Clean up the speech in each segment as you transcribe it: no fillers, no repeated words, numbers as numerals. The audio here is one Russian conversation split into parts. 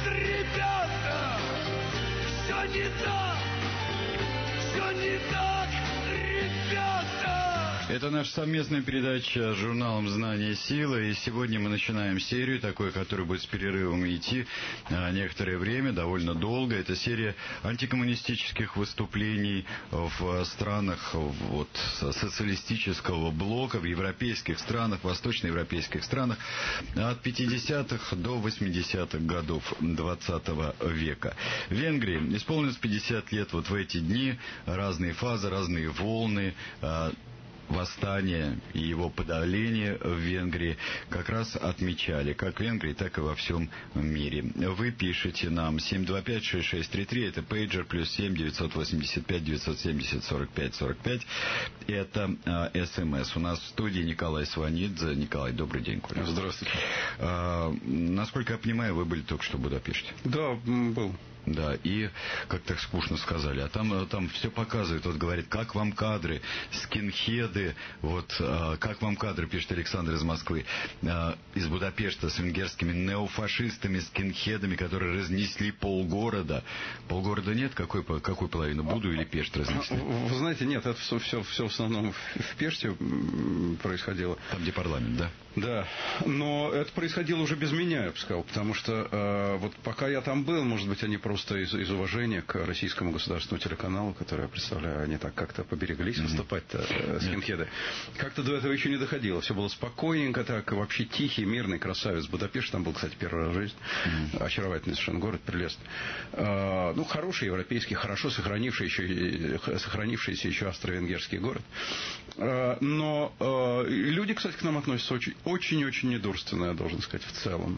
ребята, все не так, все не так, ребята. Это наша совместная передача с журналом «Знание. Сила». И сегодня мы начинаем серию, такой, которая будет с перерывом идти некоторое время, довольно долго. Это серия антикоммунистических выступлений в странах социалистического блока, в европейских странах, восточноевропейских странах от 50-х до 80-х годов 20 века. В Венгрии исполнилось 50 лет вот в эти дни, разные фазы, разные волны, восстание и его подавление в Венгрии как раз отмечали, как в Венгрии, так и во всем мире. Вы пишете нам 725-6633, это пейджер, +7 985 970 45 45. Это СМС. У нас в студии Николай Сванидзе. Николай, добрый день, Коля. Здравствуйте. Насколько я понимаю, вы были только что в Будапеште. Да, был. Да, и как так скучно сказали, а там все показывают, вот говорит, как вам кадры, скинхеды, вот, как вам кадры, пишет Александр из Москвы, из Будапешта с венгерскими неофашистами, скинхедами, которые разнесли полгорода. Полгорода нет? Какую половину? Буду или Пешт разнесли? Вы знаете, нет, это все в основном в Пеште происходило. Там, где парламент, да? Да, но это происходило уже без меня, я бы сказал, потому что вот пока я там был, может быть, они просто из уважения к российскому государственному телеканалу, который я представляю, они так как-то побереглись выступать-то, скинхеды. Как-то до этого еще не доходило. Все было спокойненько, так, вообще тихий, мирный красавец Будапешт. Там был, кстати, первый раз в жизни. Очаровательный совершенно город, прелестный. Ну, хороший европейский, хорошо сохранившийся еще австро-венгерский город. Но люди, кстати, к нам относятся очень-очень недурственно, я должен сказать, в целом.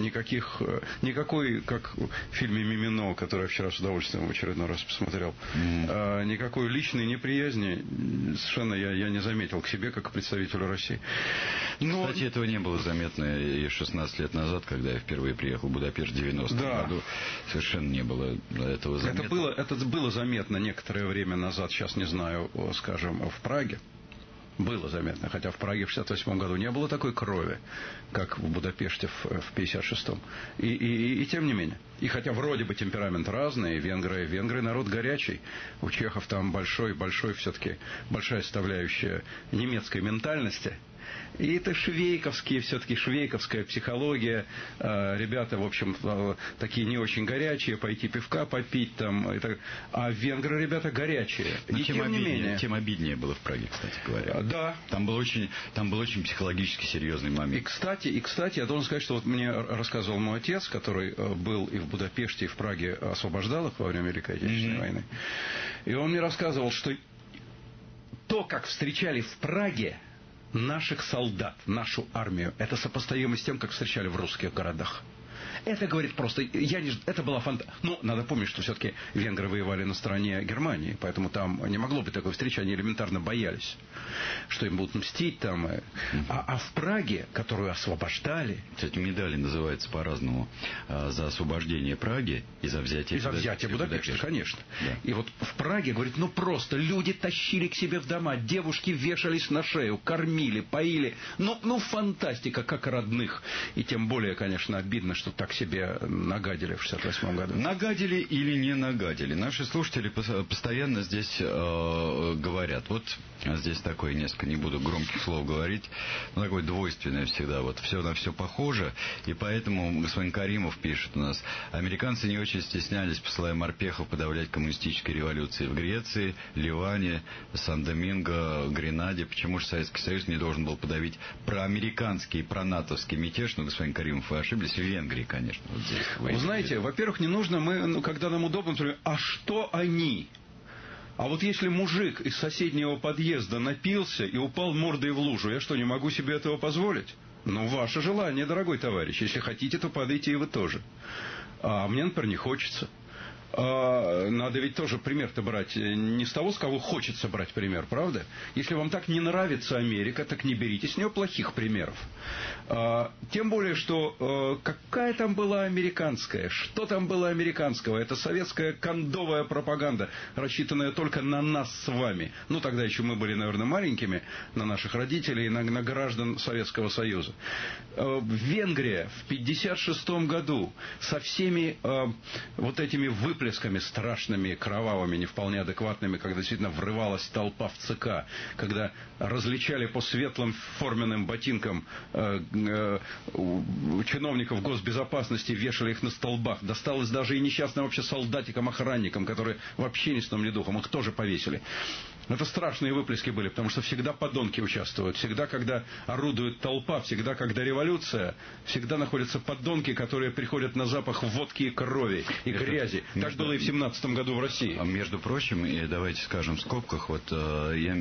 Никакой, как в фильме «Мимино», который я вчера с удовольствием в очередной раз посмотрел, никакой личной неприязни совершенно я не заметил к себе, как к представителю России. Но... Кстати, этого не было заметно и 16 лет назад, когда я впервые приехал в Будапешт в 90-м году. Совершенно не было этого заметно. Это было заметно некоторое время назад, сейчас не знаю, скажем, в Праге. Было заметно, хотя в Праге в 1968 году не было такой крови, как в Будапеште в 1956. И тем не менее. И хотя вроде бы темперамент разный, венгры народ горячий. У чехов там большая составляющая немецкой ментальности. И это швейковская психология. Ребята, в общем, такие не очень горячие, пойти пивка попить там. А венгры, ребята, горячие. Но тем обиднее было в Праге, кстати говоря. Да. Там был очень психологически серьезный момент. И, кстати, я должен сказать, что вот мне рассказывал мой отец, который был и в Будапеште, и в Праге, освобождал их во время Великой Отечественной войны. И он мне рассказывал, что то, как встречали в Праге наших солдат, нашу армию, это сопоставимо с тем, как встречали в русских городах. Это, говорит, просто... Это была фантазия. Но надо помнить, что все-таки венгры воевали на стороне Германии, поэтому там не могло быть такой встречи, они элементарно боялись, что им будут мстить там. А в Праге, которую освобождали... Кстати, медали называются по-разному. За освобождение Праги и за взятие Будапешта, конечно. Да. И вот в Праге, говорит, просто люди тащили к себе в дома, девушки вешались на шею, кормили, поили. Ну, фантастика, как родных. И тем более, конечно, обидно, что так себе нагадили в 1968 году. Нагадили или не нагадили? Наши слушатели постоянно здесь говорят. Вот здесь такое несколько, не буду громких слов говорить, но такое двойственное всегда. Вот все на все похоже. И поэтому господин Каримов пишет у нас: американцы не очень стеснялись, посылая морпехов подавлять коммунистические революции в Греции, Ливане, Сан-Доминго, Гренаде. Почему же Советский Союз не должен был подавить проамериканский, пронатовский мятеж? Ну, господин Каримов, вы ошиблись. В Венгрии, конечно. Вот здесь. Вы знаете, во-первых, не нужно, когда нам удобно, а что они? А вот если мужик из соседнего подъезда напился и упал мордой в лужу, я что, не могу себе этого позволить? Ну, ваше желание, дорогой товарищ. Если хотите, то падайте и вы тоже. А мне, например, не хочется. надо ведь тоже пример-то брать не с того, с кого хочется брать пример, правда? Если вам так не нравится Америка, так не берите с нее плохих примеров. Тем более, что какая там была американская, что там было американского? Это советская кондовая пропаганда, рассчитанная только на нас с вами. Ну, тогда еще мы были, наверное, маленькими, на наших родителей, на граждан Советского Союза. Венгрия в 1956 году со всеми вот этими выплесками страшными, кровавыми, не вполне адекватными, когда действительно врывалась толпа в ЦК, когда различали по светлым форменным ботинкам чиновников госбезопасности, вешали их на столбах. Досталось даже и несчастным вообще солдатикам-охранникам, которые вообще ни сном, ни духом. Их тоже повесили. Это страшные выплески были, потому что всегда подонки участвуют. Всегда, когда орудует толпа, всегда, когда революция, всегда находятся подонки, которые приходят на запах водки и крови, и грязи. Так было и в 1917 году в России. Между прочим, и давайте скажем в скобках, вот я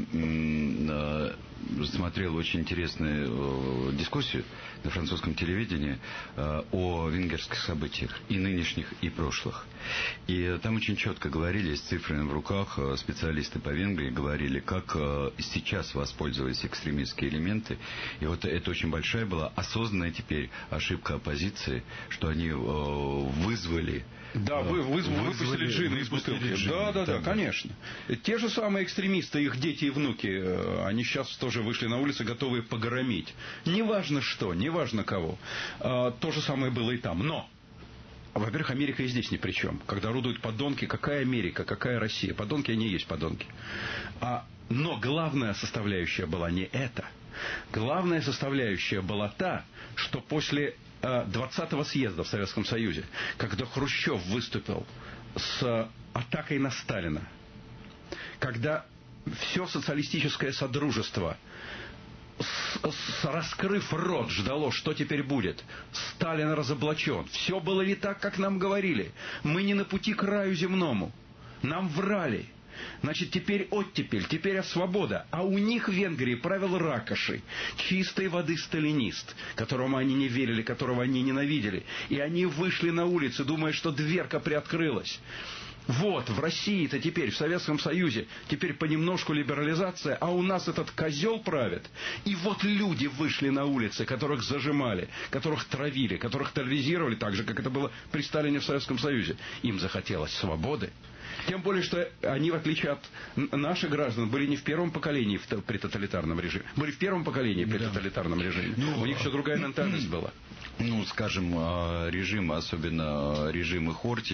смотрел очень интересную дискуссию на французском телевидении о венгерских событиях, и нынешних, и прошлых. И там очень четко говорили, с цифрами в руках, специалисты по Венгрии говорили, как сейчас воспользовались экстремистские элементы. И вот это очень большая была осознанная теперь ошибка оппозиции, что они вызвали... Да, выпустили джина из бутылки. Да, конечно. Те же самые экстремисты, их дети и внуки, они сейчас тоже вышли на улицы, готовые погромить. Неважно что, неважно кого. То же самое было и там. Но, во-первых, Америка и здесь ни при чем. Когда орудуют подонки, какая Америка, какая Россия? Подонки, они и есть подонки. Но главная составляющая была не эта. Главная составляющая была та, что после 20-го съезда в Советском Союзе, когда Хрущев выступил с атакой на Сталина, когда все социалистическое содружество, раскрыв рот, ждало, что теперь будет. Сталин разоблачен. Все было не так, как нам говорили. Мы не на пути к раю земному. Нам врали. Значит, теперь оттепель, теперь свобода. А у них в Венгрии правил Ракоши, чистой воды сталинист, которому они не верили, которого они ненавидели. И они вышли на улицы, думая, что дверка приоткрылась. Вот, в России-то теперь, в Советском Союзе, теперь понемножку либерализация, а у нас этот козел правит. И вот люди вышли на улицы, которых зажимали, которых травили, которых терроризировали, так же, как это было при Сталине в Советском Союзе. Им захотелось свободы. Тем более, что они, в отличие от наших граждан, были не в первом поколении при тоталитарном режиме. Были в первом поколении при тоталитарном режиме. У них все другая ментальность была. Ну, скажем, режим, особенно режим Хорти,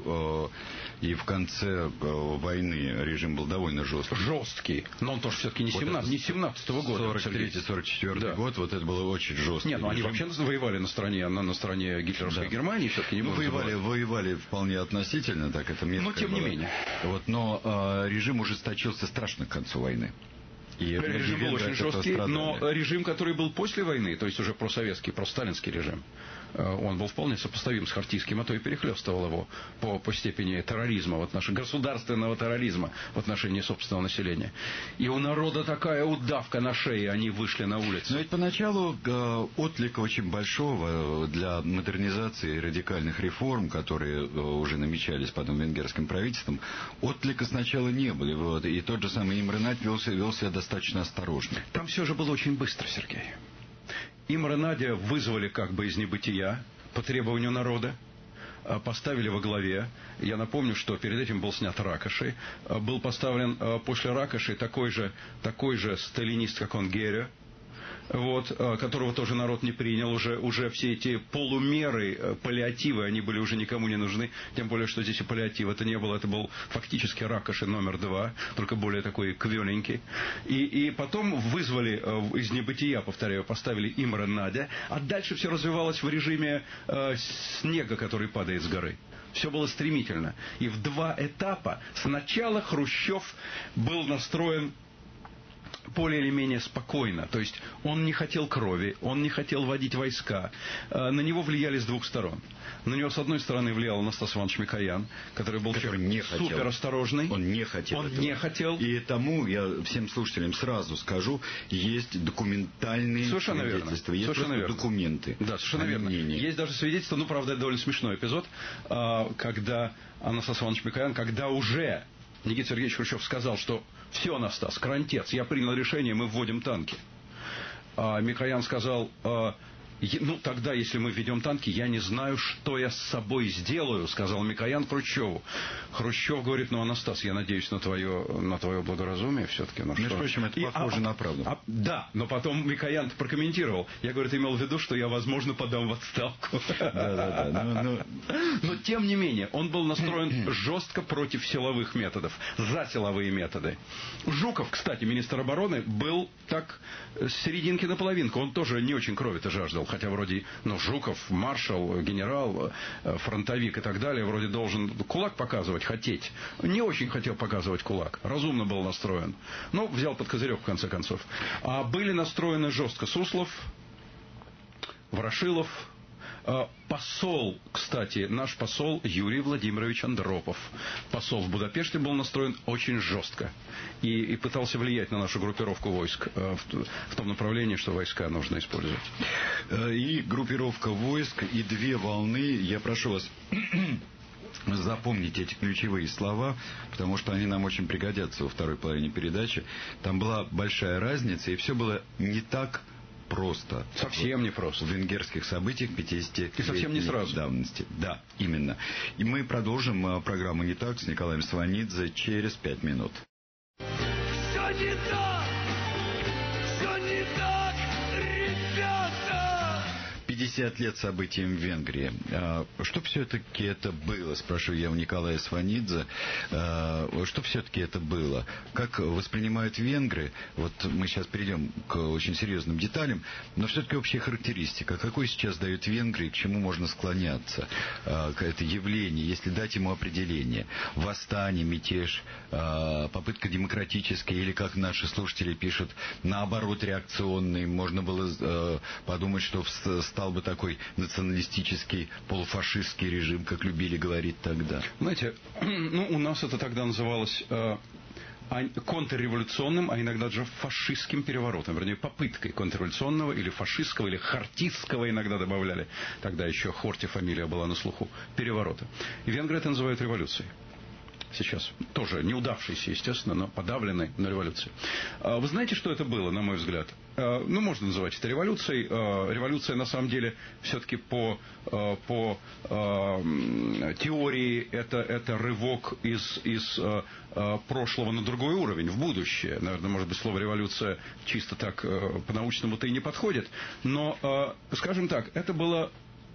и в конце войны режим был довольно жесткий. Жесткий. Но он тоже все-таки не 17-го года. 43-44 год, вот это было очень жестко. Нет, ну они вообще воевали на стороне гитлеровской Германии, все-таки не воевали вполне относительно, так это место. Но тем не менее. Вот, но режим ужесточился страшно к концу войны. И режим был очень жесткий, но режим, который был после войны, то есть уже просоветский, просталинский режим, он был вполне сопоставим с хартийским, а то и перехлестывал его по степени терроризма, государственного терроризма в отношении собственного населения. И у народа такая удавка на шее, они вышли на улицу. Но ведь поначалу отклика очень большого для модернизации и радикальных реформ, которые уже намечались потом венгерским правительством, отклика сначала не было. Вот, и тот же самый Имре Надь вел себя достаточно осторожно. Там все же было очень быстро, Сергей. Имре Надя вызвали как бы из небытия по требованию народа, поставили во главе. Я напомню, что перед этим был снят Ракоши. Был поставлен после Ракоши такой же сталинист, как он, Геря, которого тоже народ не принял. Уже все эти полумеры, паллиативы, они были уже никому не нужны. Тем более, что здесь и паллиатива-то не было. Это был фактически Ракоши номер 2, только более такой квеленький. И потом вызвали из небытия, повторяю, поставили Имре Надя. А дальше все развивалось в режиме снега, который падает с горы. Все было стремительно. И в 2 этапа. Сначала Хрущев был настроен более или менее спокойно. То есть он не хотел крови, он не хотел вводить войска. На него влияли с двух сторон. На него, с одной стороны, влиял Анастас Иванович Микоян, который был суперосторожный. Он не хотел. Он не хотел. И тому, я всем слушателям сразу скажу, есть документальные свидетельства. Есть просто документы. Да, совершенно верно. Есть даже свидетельства, правда, это довольно смешной эпизод, когда Анастас Иванович Микоян, когда уже Никита Сергеевич Хрущев сказал, что все, Анастас, крантец, я принял решение, мы вводим танки. Микоян сказал, тогда, если мы введем танки, я не знаю, что я с собой сделаю, сказал Микоян Хрущеву. Хрущев говорит, Анастас, я надеюсь на твое благоразумие все-таки. Между прочим, это похоже на правду. Да, но потом Микоян прокомментировал. Я, говорит, имел в виду, что я, возможно, подам в отставку. Но, тем не менее, он был настроен жестко против силовых методов, за силовые методы. Жуков, кстати, министр обороны, был так с серединки на половинку. Он тоже не очень крови-то жаждал. Хотя вроде, Жуков, маршал, генерал, фронтовик и так далее, вроде должен кулак показывать, хотеть. Не очень хотел показывать кулак. Разумно был настроен. Но взял под козырек, в конце концов. А были настроены жестко Суслов, Ворошилов, посол, кстати, наш посол Юрий Владимирович Андропов. Посол в Будапеште был настроен очень жестко. И пытался влиять на нашу группировку войск в том направлении, что войска нужно использовать. И группировка войск, и две волны. Я прошу вас запомнить эти ключевые слова, потому что они нам очень пригодятся во второй половине передачи. Там была большая разница, и все было не так просто. Совсем не просто. В венгерских событиях 50-летней и совсем не сразу. Давности. Да, именно. И мы продолжим программу «Не так» с Николаем Сванидзе через 5 минут. Все не так! Все не так, ребята! 50 лет событиям в Венгрии. Что все-таки это было, спрашиваю я у Николая Сванидзе. Что все-таки это было? Как воспринимают венгры? Вот мы сейчас перейдем к очень серьезным деталям, но все-таки общая характеристика. Какой сейчас дают Венгрии, к чему можно склоняться? Это явление, если дать ему определение. Восстание, мятеж, попытка демократическая, или, как наши слушатели пишут, наоборот, реакционный. Можно было подумать, что стал бы такой националистический, полуфашистский режим, как любили говорить тогда. Знаете, у нас это тогда называлось контрреволюционным, а иногда даже фашистским переворотом, вернее, попыткой контрреволюционного или фашистского, или хартистского иногда добавляли, тогда еще Хорти фамилия была на слуху, переворота. И венгры это называют революцией. Сейчас тоже неудавшейся, естественно, но подавленной, но революцией. Вы знаете, что это было, на мой взгляд? Можно называть это революцией. Революция, на самом деле, все-таки по теории это рывок из прошлого на другой уровень, в будущее. Наверное, может быть, слово революция чисто так по-научному-то и не подходит. Но, скажем так, это было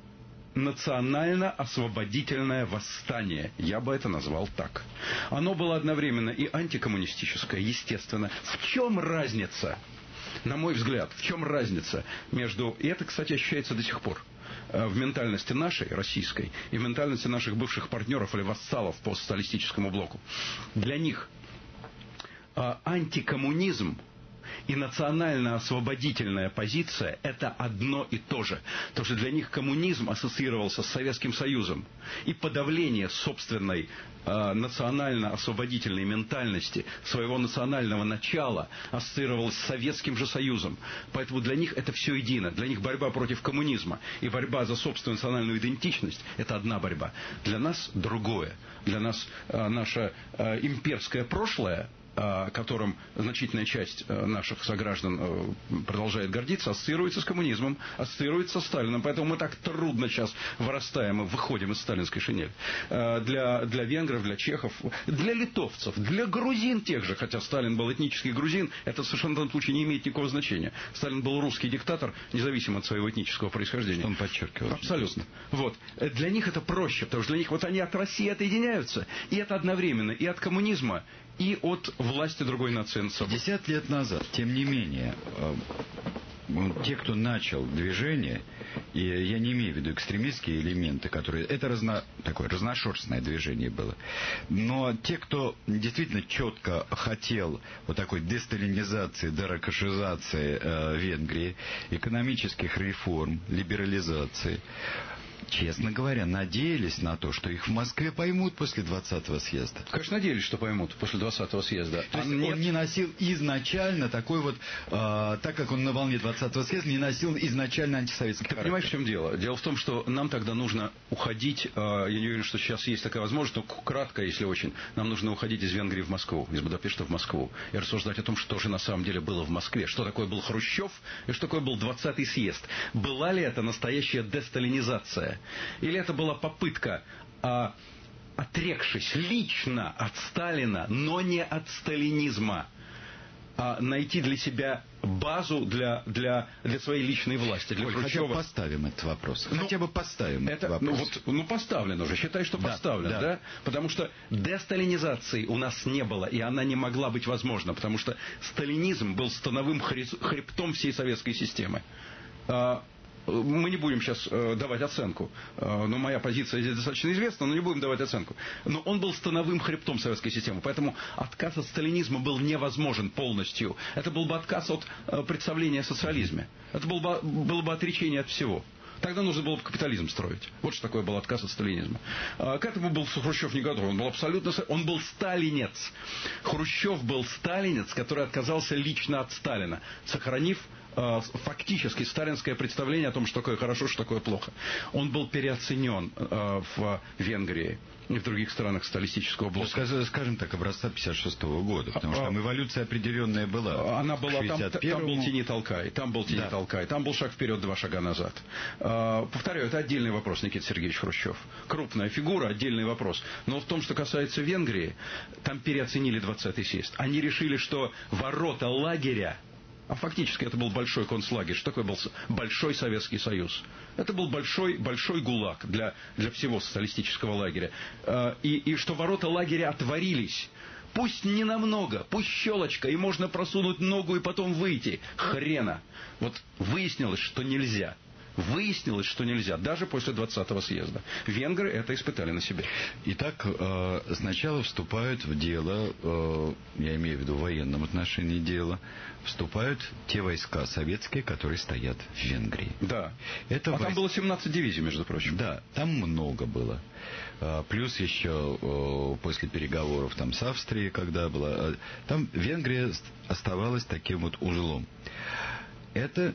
национально-освободительное восстание. Я бы это назвал так. Оно было одновременно и антикоммунистическое, естественно. В чем разница? На мой взгляд, в чем разница между... И это, кстати, ощущается до сих пор. В ментальности нашей, российской, и в ментальности наших бывших партнеров или вассалов по социалистическому блоку. Для них антикоммунизм и национально-освободительная позиция – это одно и то же. Потому что для них коммунизм ассоциировался с Советским Союзом. И подавление собственной национально-освободительной ментальности, своего национального начала ассоциировалось с Советским же Союзом. Поэтому для них это все едино. Для них борьба против коммунизма и борьба за собственную национальную идентичность – это одна борьба. Для нас другое. Для нас наше имперское прошлое, которым значительная часть наших сограждан продолжает гордиться, ассоциируется с коммунизмом, ассоциируется со Сталином. Поэтому мы так трудно сейчас вырастаем и выходим из сталинской шинели. Для венгров, для чехов, для литовцев, для грузин тех же, хотя Сталин был этнический грузин, это совершенно в данном случае не имеет никакого значения. Сталин был русский диктатор, независимо от своего этнического происхождения. Он подчеркивал. Абсолютно. Вот. Для них это проще, потому что для них вот они от России отъединяются. И это одновременно и от коммунизма, и от власти другой нации над собой. 50 лет назад, тем не менее, те, кто начал движение, и я не имею в виду экстремистские элементы, которые... Это такое разношерстное движение было. Но те, кто действительно четко хотел вот такой десталинизации, деракошизации Венгрии, экономических реформ, либерализации, честно говоря, надеялись на то, что их в Москве поймут после 20-го съезда. Конечно, надеялись, что поймут после 20-го съезда. То есть он не носил изначально такой вот, так как он на волне 20-го съезда, не носил изначально антисоветский характер. Ты понимаешь, в чем дело? Дело в том, что нам тогда нужно уходить, я не уверен, что сейчас есть такая возможность, но кратко, если очень, нам нужно уходить из Венгрии в Москву, из Будапешта в Москву, и рассуждать о том, что же на самом деле было в Москве, что такое был Хрущев и что такое был 20-й съезд. Была ли это настоящая десталинизация? Или это была попытка, отрекшись лично от Сталина, но не от сталинизма, найти для себя базу для своей личной власти, для Хрущева? Хотя бы поставим этот вопрос. Хотя бы поставим этот вопрос. Поставлен уже. Считай, что поставлен, да? Потому что десталинизации у нас не было, и она не могла быть возможна, потому что сталинизм был становым хребтом всей советской системы. Мы не будем сейчас давать оценку, но моя позиция здесь достаточно известна, но не будем давать оценку. Но он был становым хребтом советской системы, поэтому отказ от сталинизма был невозможен полностью. Это был бы отказ от представления о социализме. Это было бы отречение от всего. Тогда нужно было бы капитализм строить. Вот что такое был отказ от сталинизма. К этому был Хрущев не готов. Он был сталинец. Хрущев был сталинец, который отказался лично от Сталина, сохранив фактически сталинское представление о том, что такое хорошо, что такое плохо. Он был переоценен в Венгрии и в других странах социалистического блока. Скажем так, образца 56-го года, потому что там эволюция определенная была. Она была, там был тяни-толкай, там был шаг вперед, 2 шага назад. Повторяю, это отдельный вопрос, Никита Сергеевич Хрущев. Крупная фигура, отдельный вопрос. Но в том, что касается Венгрии, там переоценили 20-й съезд. Они решили, что ворота лагеря, а фактически это был большой концлагерь. Что такое был большой Советский Союз? Это был большой ГУЛАГ для всего социалистического лагеря. И что ворота лагеря отворились. Пусть не намного, пусть щелочка, и можно просунуть ногу и потом выйти. Хрена. Вот выяснилось, что нельзя. Выяснилось, что нельзя, даже после 20-го съезда. Венгры это испытали на себе. Итак, сначала вступают в дело, я имею в виду в военном отношении дело, вступают те войска советские, которые стоят в Венгрии. Да. Там было 17 дивизий, между прочим. Да, там много было. Плюс еще после переговоров там с Австрией, когда была... Там Венгрия оставалась таким вот узлом. Это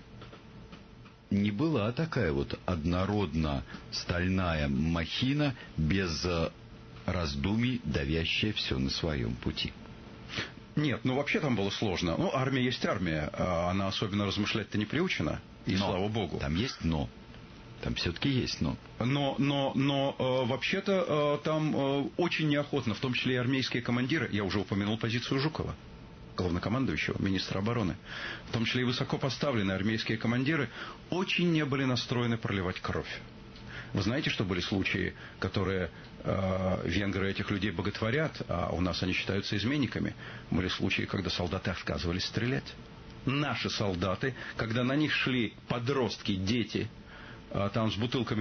не была такая вот однородно-стальная махина, без раздумий, давящая все на своем пути. Нет, вообще там было сложно. Армия есть армия. Она особенно размышлять-то не приучена. И слава богу. Там есть но. Там все-таки есть но. Но вообще-то там очень неохотно, в том числе и армейские командиры, я уже упомянул позицию Жукова, главнокомандующего, министра обороны, в том числе и высокопоставленные армейские командиры, очень не были настроены проливать кровь. Вы знаете, что были случаи, которые венгры этих людей боготворят, а у нас они считаются изменниками? Были случаи, когда солдаты отказывались стрелять. Наши солдаты, когда на них шли подростки, дети, там с бутылками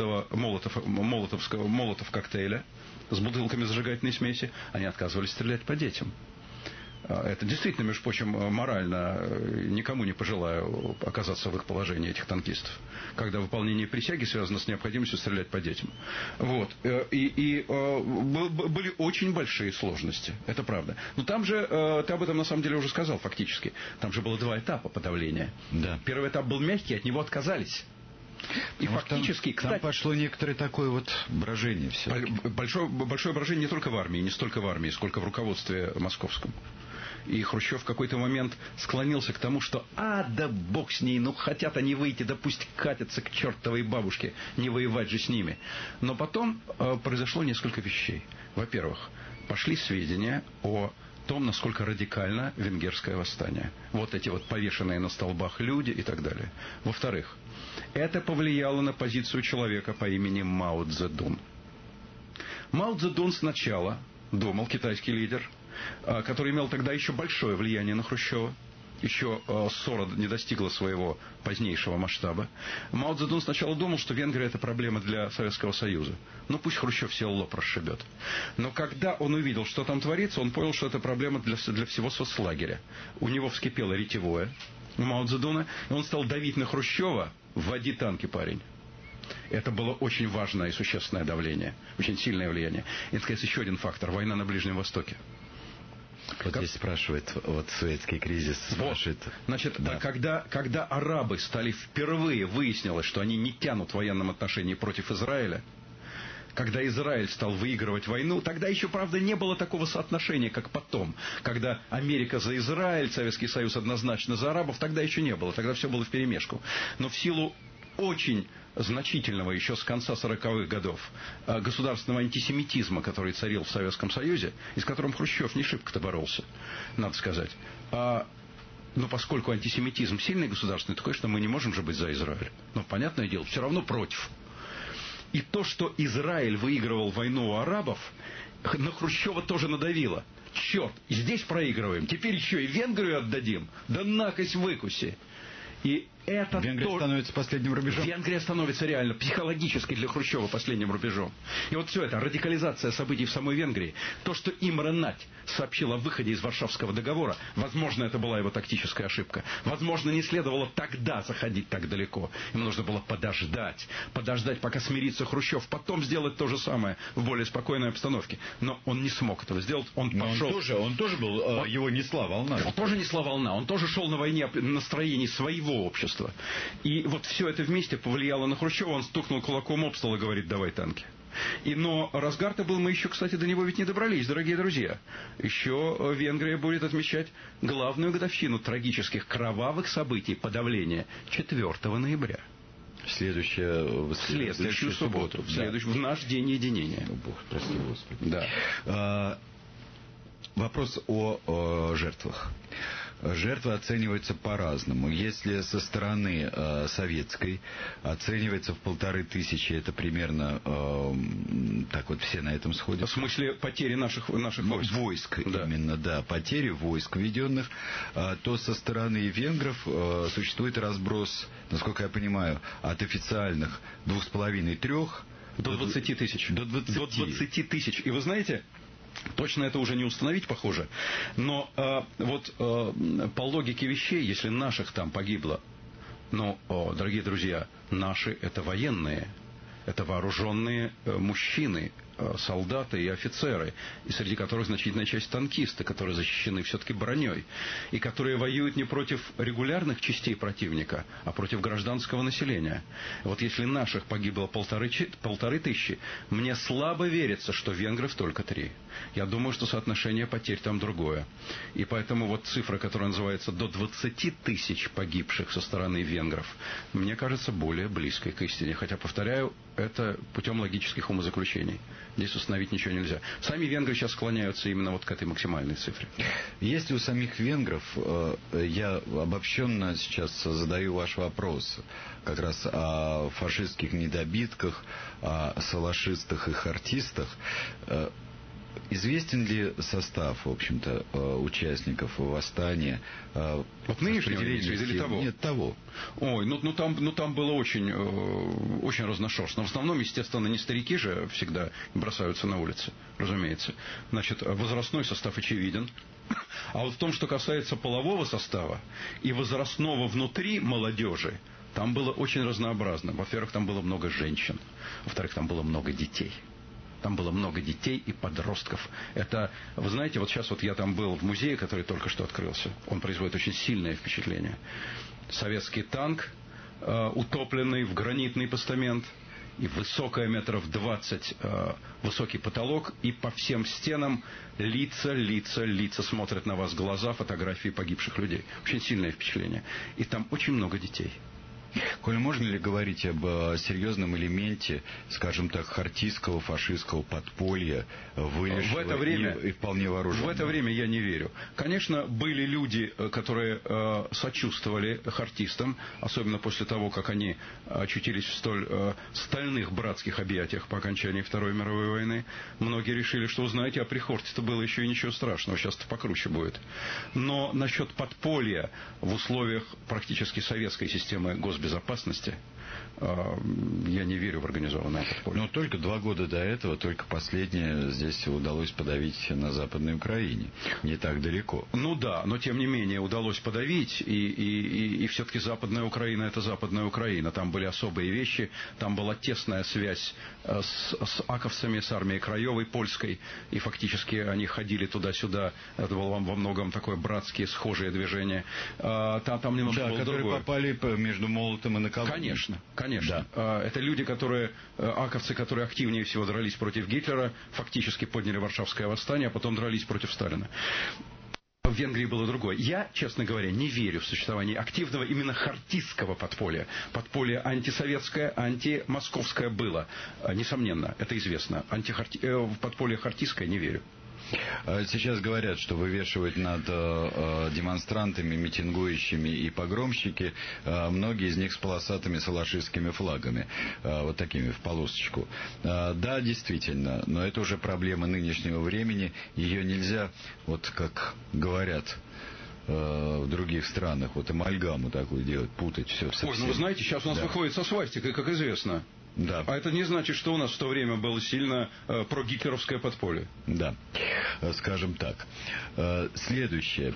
молотов коктейля, с бутылками зажигательной смеси, они отказывались стрелять по детям. Это действительно, между прочим, морально никому не пожелаю оказаться в их положении, этих танкистов, когда выполнение присяги связано с необходимостью стрелять по детям. Вот. И были очень большие сложности, это правда. Но там же, ты об этом на самом деле уже сказал фактически, там же было 2 этапа подавления. Да. Первый этап был мягкий, от него отказались. И фактически, там пошло некоторое такое вот брожение все. Большое брожение не только в армии, не столько в армии, сколько в руководстве московском. И Хрущев в какой-то момент склонился к тому, что да бог с ней, хотят они выйти, да пусть катятся к чертовой бабушке, не воевать же с ними. Но потом произошло несколько вещей. Во-первых, пошли сведения о том, насколько радикально венгерское восстание. Вот эти вот повешенные на столбах люди и так далее. Во-вторых, это повлияло на позицию человека по имени Мао Цзэдун. Мао Цзэдун сначала думал, китайский лидер, который имел тогда еще большое влияние на Хрущева, еще ссора не достигла своего позднейшего масштаба. Мао Цзэдун сначала думал, что Венгрия — это проблема для Советского Союза. Ну, пусть Хрущев себе лоб расшибет. Но когда он увидел, что там творится, он понял, что это проблема для всего соцлагеря. У него вскипело ретевое, у Мао Цзэдуна, и он стал давить на Хрущева: «Вводи танки, парень». Это было очень важное и существенное давление, очень сильное влияние. И, наконец, еще один фактор — война на Ближнем Востоке. Вот здесь спрашивает, вот Суэцкий кризис спрашивает. Вот. Значит, да. когда арабы стали впервые, выяснилось, что они не тянут в военном отношении против Израиля, когда Израиль стал выигрывать войну, тогда еще, правда, не было такого соотношения, как потом. Когда Америка за Израиль, Советский Союз однозначно за арабов, тогда еще не было. Тогда все было вперемешку. Но в силу очень значительного еще с конца 40-х годов государственного антисемитизма, который царил в Советском Союзе, и с которым Хрущев не шибко-то боролся, надо сказать. Но поскольку антисемитизм сильный государственный, то, конечно, мы не можем же быть за Израиль. Но, понятное дело, все равно против. И то, что Израиль выигрывал войну у арабов, на Хрущева тоже надавило. Черт, здесь проигрываем, теперь еще и Венгрию отдадим, да накось выкуси. И это Венгрия становится последним рубежом. Венгрия становится реально психологически для Хрущева последним рубежом. И вот все это, радикализация событий в самой Венгрии, то, что Имре Надь сообщил о выходе из Варшавского договора, возможно, это была его тактическая ошибка. Возможно, не следовало тогда заходить так далеко. Ему нужно было подождать, пока смирится Хрущев, потом сделать то же самое в более спокойной обстановке. Но он не смог этого сделать. Он тоже был, его несла волна. Он тоже несла волна. Он тоже шел на войне в настроении своего общества. И вот все это вместе повлияло на Хрущева. Он стукнул кулаком об стол и говорит: давай танки. Но разгар-то был, мы еще, кстати, до него ведь не добрались, дорогие друзья. Еще Венгрия будет отмечать главную годовщину трагических, кровавых событий подавления 4 ноября. Следующую субботу. В наш день единения. Бог, прости, Господи. Да. Вопрос о жертвах. Жертвы оцениваются по-разному. Если со стороны советской оценивается в 1500, это примерно так вот все на этом сходят. В смысле потери наших войск? Войск, да. Именно, да. Потери войск введенных. То со стороны венгров существует разброс, насколько я понимаю, от официальных 2,5-3 до 20 тысяч. До 20 тысяч. И вы знаете, точно это уже не установить, похоже. Но по логике вещей, если наших там погибло, дорогие друзья, наши — это военные, это вооруженные мужчины, солдаты и офицеры, и среди которых значительная часть танкисты, которые защищены все-таки броней, и которые воюют не против регулярных частей противника, а против гражданского населения. Вот если наших погибло 1500, мне слабо верится, что венгров только 3. Я думаю, что соотношение потерь там другое. И поэтому вот цифра, которая называется до 20 тысяч погибших со стороны венгров, мне кажется более близкой к истине. Хотя, повторяю, это путем логических умозаключений. Здесь установить ничего нельзя. Сами венгры сейчас склоняются именно вот к этой максимальной цифре. Если у самих венгров, я обобщенно сейчас задаю ваш вопрос, как раз о фашистских недобитках, о салашистах и хартистах, известен ли состав, в общем-то, участников восстания? Вот нынешнего или того? Нет, того. Ой, там было очень разношерстно. В основном, естественно, не старики же всегда бросаются на улицы, разумеется. Значит, возрастной состав очевиден. А вот в том, что касается полового состава и возрастного внутри молодежи, там было очень разнообразно. Во-первых, там было много женщин. Во-вторых, там было много детей. Там было много детей и подростков. Это, вы знаете, вот сейчас вот я там был в музее, который только что открылся. Он производит очень сильное впечатление. Советский танк, утопленный в гранитный постамент, и высокая 20 метров, высокий потолок, и по всем стенам лица смотрят на вас глаза, фотографии погибших людей. Очень сильное впечатление. И там очень много детей. Коль, можно ли говорить об серьезном элементе, скажем так, хартийского, фашистского подполья, вылезшего в это время, и вполне вооруженного? В это время я не верю. Конечно, были люди, которые сочувствовали хартистам, особенно после того, как они очутились в столь стальных братских объятиях по окончании Второй мировой войны. Многие решили, что, вы знаете, а при Хорте-то было еще и ничего страшного, сейчас-то покруче будет. Но насчет подполья в условиях практически советской системы госбезопасности я не верю в организованное подполье. Но только 2 года до этого, только последнее здесь удалось подавить на Западной Украине. Не так далеко. Ну да, но тем не менее удалось подавить, и все-таки Западная Украина — это Западная Украина. Там были особые вещи, там была тесная связь с аковцами, с армией Краевой, польской, и фактически они ходили туда-сюда. Это было во многом такое братские, схожие движения. Там немножко было которые другое. Попали между молотом и наковальней. Конечно, конечно. Да. Это люди, аковцы, которые активнее всего дрались против Гитлера, фактически подняли Варшавское восстание, а потом дрались против Сталина. В Венгрии было другое. Я, честно говоря, не верю в существование активного именно хартистского подполья. Подполье антисоветское, антимосковское было. Несомненно, это известно. В подполье хартистское не верю. Сейчас говорят, что вывешивают над демонстрантами, митингующими и погромщики, многие из них с полосатыми салашистскими флагами, вот такими в полосочку. Да, действительно, но это уже проблема нынешнего времени, ее нельзя, вот как говорят в других странах, вот амальгаму такую делать, путать все. Ой, ну вы знаете, сейчас у нас выходит со свастикой, как известно. Да. А это не значит, что у нас в то время было сильно прогитлеровское подполье. Да, скажем так. Следующее.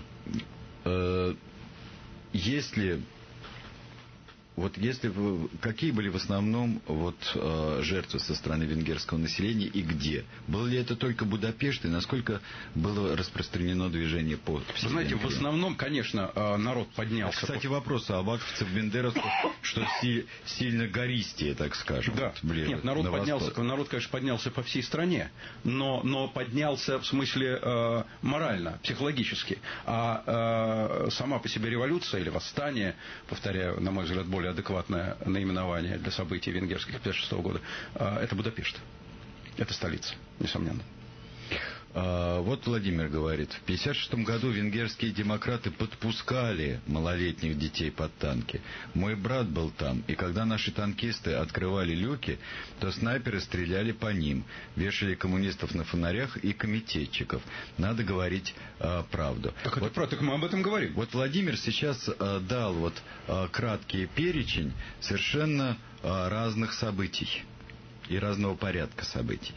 Какие были в основном жертвы со стороны венгерского населения и где? Был ли это только Будапешт и насколько было распространено движение по всей Вы знаете, Венгрии? в основном, конечно, народ поднялся. Кстати, вопрос об аковцев-бендеровцев, что сильно гористее, так скажем. Да. Ближе, нет, народ, конечно, поднялся по всей стране, но поднялся в смысле морально, психологически. А сама по себе революция или восстание, повторяю, на мой взгляд, более адекватное наименование для событий венгерских 1956 года, это Будапешт. Это столица, несомненно. Вот Владимир говорит, в 1956 году венгерские демократы подпускали малолетних детей под танки. Мой брат был там, и когда наши танкисты открывали люки, то снайперы стреляли по ним, вешали коммунистов на фонарях и комитетчиков. Надо говорить правду. Так мы об этом говорим. Вот Владимир сейчас дал краткий перечень совершенно разных событий и разного порядка событий.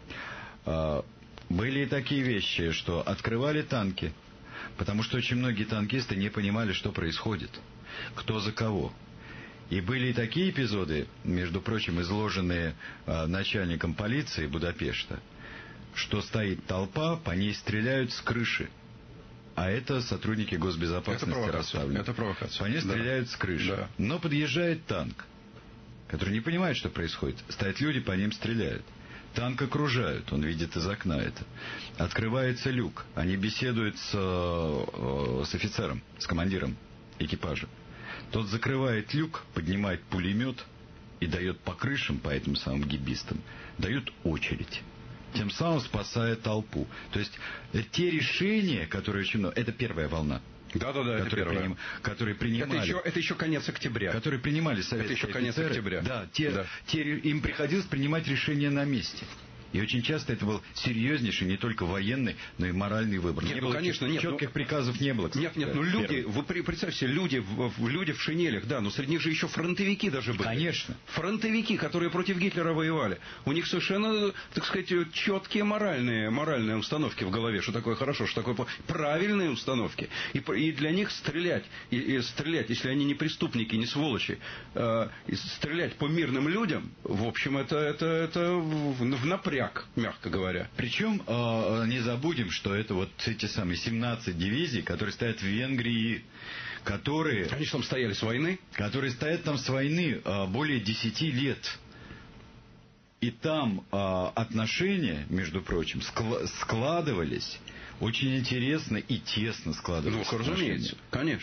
Были и такие вещи, что открывали танки, потому что очень многие танкисты не понимали, что происходит, кто за кого. И были и такие эпизоды, между прочим, изложенные начальником полиции Будапешта, что стоит толпа, по ней стреляют с крыши. А это сотрудники госбезопасности расставлены. Это провокация. По ней стреляют с крыши. Да. Но подъезжает танк, который не понимает, что происходит. Стоят люди, по ним стреляют. Танк окружают, он видит из окна это. Открывается люк, они беседуют с офицером, с командиром экипажа. Тот закрывает люк, поднимает пулемет и дает по крышам, по этим самым гибистам, дает очередь. Тем самым спасая толпу. То есть те решения, которые очень много, это первая волна. Да, это первое. Которые принимали. Это еще конец октября. Которые принимали советские офицеры. Это еще конец октября. Да, им приходилось принимать решения на месте. И очень часто это был серьезнейший не только военный, но и моральный выбор. Четких приказов не было. Нет, люди, вы представьте, люди в шинелях, да, но среди них же еще фронтовики даже были. Конечно. Фронтовики, которые против Гитлера воевали. У них совершенно, так сказать, четкие моральные установки в голове, что такое хорошо, что такое плохо. Правильные установки. И для них стрелять, если они не преступники, не сволочи, стрелять по мирным людям, в общем, это в напряг, мягко говоря. Причем не забудем, что это вот эти самые 17 дивизий, которые стоят в Венгрии, Они же там стояли с войны. Которые стоят там с войны более 10 лет. И там отношения, между прочим, складывались очень интересно и тесно складывались. Ну, разумеется, конечно.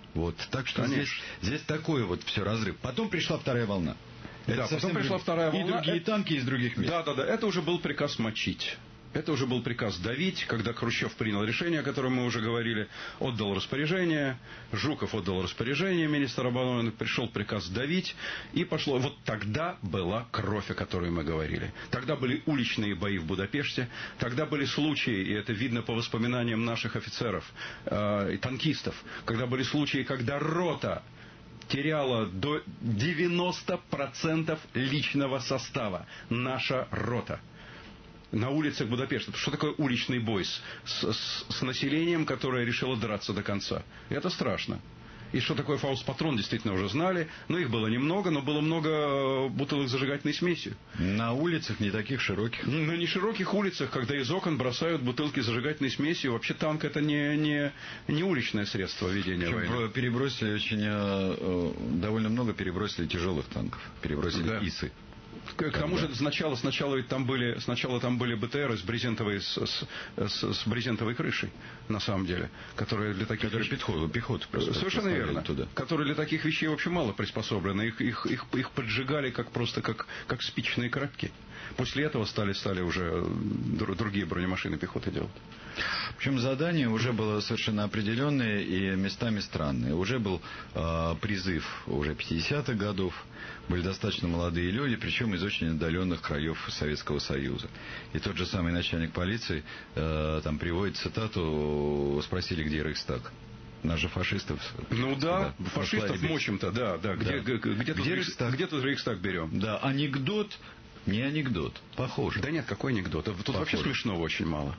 Вот. Так что здесь такой вот все разрыв. Потом пришла вторая волна. Да, потом пришла вторая волна. И другие танки из других мест. Да. Это уже был приказ мочить. Это уже был приказ давить, когда Хрущев принял решение, о котором мы уже говорили, отдал распоряжение, Жуков отдал распоряжение, министр обороны, пришел приказ давить, и пошло. Вот тогда была кровь, о которой мы говорили. Тогда были уличные бои в Будапеште, тогда были случаи, и это видно по воспоминаниям наших офицеров и танкистов, когда были случаи, когда рота теряла до 90% личного состава. Наша рота. На улицах Будапешта. Что такое уличный бой с населением, которое решило драться до конца? Это страшно. И что такое фаустпатрон, действительно уже знали. Но их было немного, но было много бутылок с зажигательной смесью. На улицах не таких широких. На не широких улицах, когда из окон бросают бутылки с зажигательной смесью. Вообще танк это не уличное средство ведения войны. Перебросили довольно много перебросили тяжелых танков. Перебросили ИСы. К тому же сначала ведь там были БТРы с брезентовой крышей, на самом деле, которые для таких пехоту совершенно верно. Туда. Которые для таких вещей вообще мало приспособлены. Их поджигали как спичечные коробки. После этого стали уже другие бронемашины пехоты делать. Причем задание уже было совершенно определенное и местами странное. Уже был призыв уже 50-х годов. Были достаточно молодые люди, причем из очень отдаленных краев Советского Союза. И тот же самый начальник полиции там приводит цитату, спросили, где Рейхстаг. Нас же фашистов... Ну да, фашистов мочим-то, да. Где тут Рейхстаг берем? Да, анекдот... Не анекдот, похоже. Да нет, какой анекдот? Тут вообще смешного очень мало.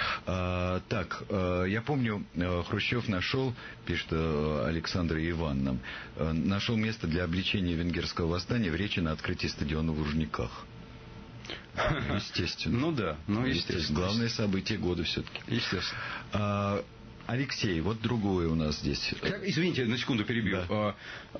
Я помню, Хрущев нашел, пишет Александр Иван нам, нашел место для обличения венгерского восстания в речи на открытии стадиона в Лужниках. Естественно. Естественно. Главное событие года все-таки. Естественно. Алексей, вот другое у нас здесь. Извините, на секунду перебью. Да.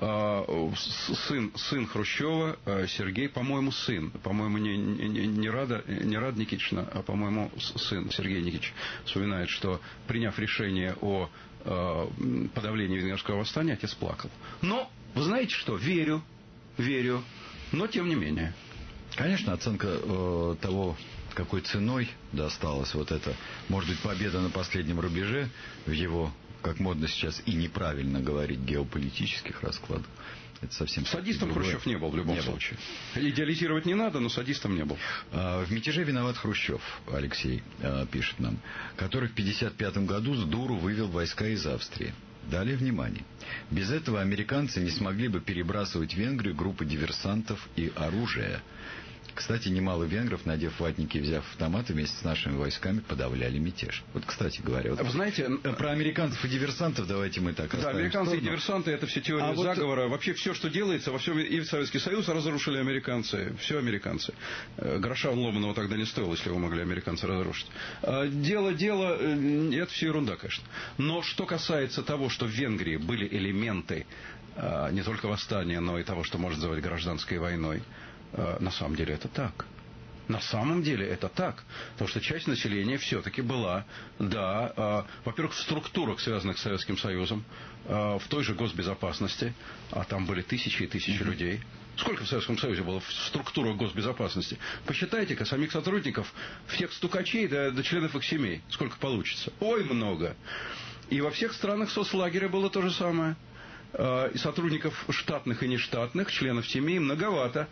Сын Хрущева, Сергей, по-моему, не Рада Никитична, а, по-моему, сын Сергей Никитич вспоминает, что, приняв решение о подавлении венгерского восстания, отец плакал. Но, вы знаете что, верю, но тем не менее. Конечно, оценка того, какой ценой досталась вот эта, может быть, победа на последнем рубеже в его, как модно сейчас и неправильно говорить, геополитических раскладах. Это совсем садистом Хрущев не был в любом случае. Идеализировать не надо, но садистом не был. В мятеже виноват Хрущев, Алексей пишет нам, который в 1955 году с дуру вывел войска из Австрии. Далее внимание. Без этого американцы не смогли бы перебрасывать в Венгрию группы диверсантов и оружия. Кстати, немало венгров, надев ватники и взяв автоматы, вместе с нашими войсками подавляли мятеж. Вот, кстати говоря, вы знаете, про американцев и диверсантов давайте мы так оставим. Да, американцы и диверсанты, это все теория заговора. Вообще все, что делается, во всем и в Советский Союз разрушили американцы. Все американцы. Гроша ломаного тогда не стоило, если его могли американцы разрушить. Дело, это все ерунда, конечно. Но что касается того, что в Венгрии были элементы не только восстания, но и того, что можно называть гражданской войной, на самом деле это так. На самом деле это так. Потому что часть населения все-таки была, во-первых, в структурах, связанных с Советским Союзом, в той же госбезопасности, а там были тысячи и тысячи людей. Сколько в Советском Союзе было в структурах госбезопасности? Посчитайте-ка самих сотрудников, всех стукачей до членов их семей. Сколько получится? Ой, много. И во всех странах соцлагеря было то же самое. И сотрудников штатных и нештатных, членов семей многовато.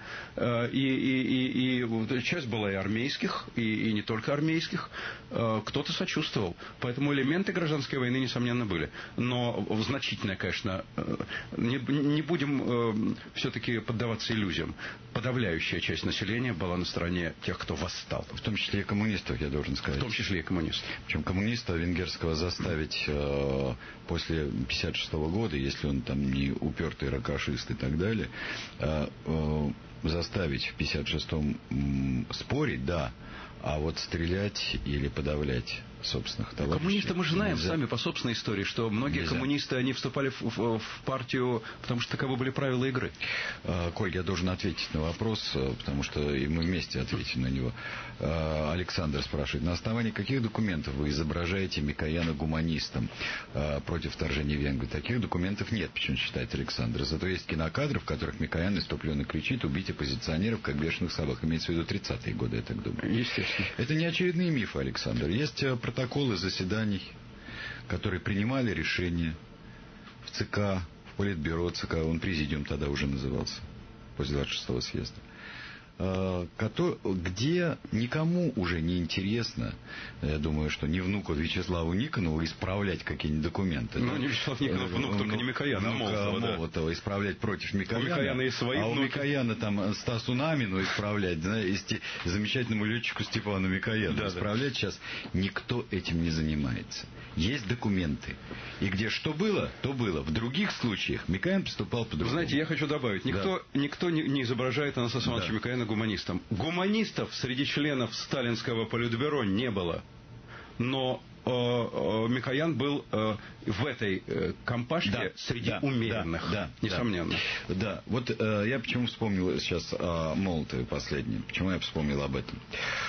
И часть была и армейских, и не только армейских. Кто-то сочувствовал. Поэтому элементы гражданской войны, несомненно, были. Но значительная, конечно, не будем все-таки поддаваться иллюзиям. Подавляющая часть населения была на стороне тех, кто восстал. В том числе и коммунистов, я должен сказать. В том числе и коммунистов. Причем коммуниста венгерского заставить после 1956 года, если он там не упертый ракошист и так далее, заставить в 1956-м спорить, да, а вот стрелять или подавлять собственных товарищей. Коммунисты мы же знаем сами по собственной истории, что многие коммунисты, они вступали в партию, потому что таковы были правила игры. Коль, я должен ответить на вопрос, потому что и мы вместе ответим на него. Александр спрашивает, на основании каких документов вы изображаете Микояна гуманистом против вторжения в Венгрию? Таких документов нет, почему считает Александр. Зато есть кинокадры, в которых Микоян иступленно кричит: убить оппозиционеров, как бешеных собак. Имеется в виду 30-е годы, я так думаю. Естественно. Это не очередные мифы, Александр. Есть протоколы заседаний, которые принимали решения в ЦК, в Политбюро ЦК, он президиум тогда уже назывался, после 26-го съезда, где никому уже не интересно, я думаю, что не внуку Вячеславу Никонову исправлять какие-нибудь документы. Ну, не Вячеслав Никонов, внук только не Микояна, а Молотова исправлять против Микояна. У Микояна и свои внуки. У Микояна там Стасу Намину исправлять, да, и замечательному летчику Степану Микояну исправлять. Сейчас никто этим не занимается. Есть документы. И где что было, то было. В других случаях Микоян поступал по-другому. Знаете, я хочу добавить, никто не изображает Анастаса Ивановича Микояна гуманистом. Гуманистов среди членов сталинского политбюро не было. Но Микоян был в этой компашке среди умеренных, несомненно. Да, вот я почему вспомнил сейчас о Молотове последнем. Почему я вспомнил об этом?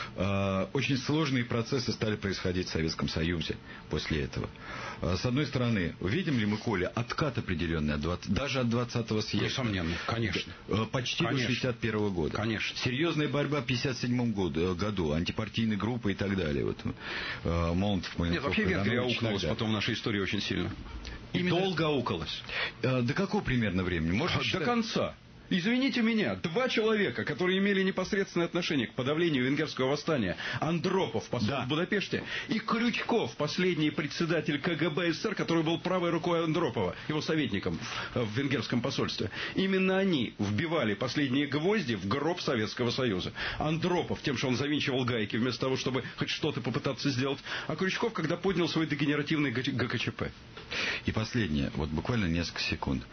Очень сложные процессы стали происходить в Советском Союзе после этого. С одной стороны, видим ли мы, Коля, откат определенный даже от 20-го съезда? Несомненно, конечно. Почти до 61-го года. Конечно. Серьезная борьба в 57-м году, антипартийные группы и так далее. Вот, Молотов, нет, вообще Венгрия аукнулась потом в нашей истории очень сильно. И долго аукалась. До какого примерно времени? До конца. Извините меня, 2 человека, которые имели непосредственное отношение к подавлению венгерского восстания: Андропов, посол в Будапеште, и Крючков, последний председатель КГБ СССР, который был правой рукой Андропова, его советником в венгерском посольстве. Именно они вбивали последние гвозди в гроб Советского Союза. Андропов тем, что он завинчивал гайки, вместо того, чтобы хоть что-то попытаться сделать, а Крючков, когда поднял свой дегенеративный ГКЧП. И последнее, вот буквально несколько секунд.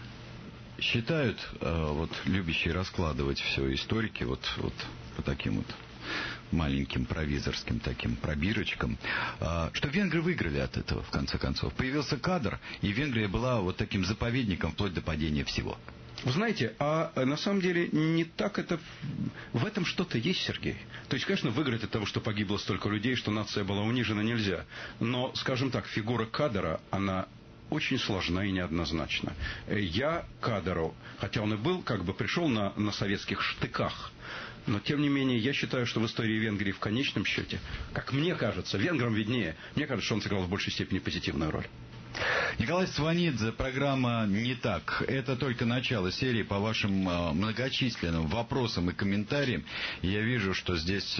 Считают, любящие раскладывать все историки, вот по таким вот маленьким провизорским таким пробирочкам, что венгры выиграли от этого, в конце концов. Появился кадр, и Венгрия была вот таким заповедником вплоть до падения всего. Вы знаете, а на самом деле не так это... В этом что-то есть, Сергей. То есть, конечно, выиграть от того, что погибло столько людей, что нация была унижена, нельзя. Но, скажем так, фигура Кадыра, она очень сложна и неоднозначна. Я Кадыру, хотя он и был, пришел на советских штыках, но, тем не менее, я считаю, что в истории Венгрии в конечном счете, как мне кажется, венграм виднее, мне кажется, что он сыграл в большей степени позитивную роль. Николай Сванидзе, программа «Не так». Это только начало серии. По вашим многочисленным вопросам и комментариям я вижу, что здесь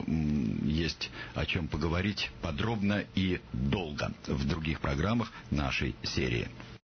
есть о чем поговорить подробно и долго в других программах нашей серии.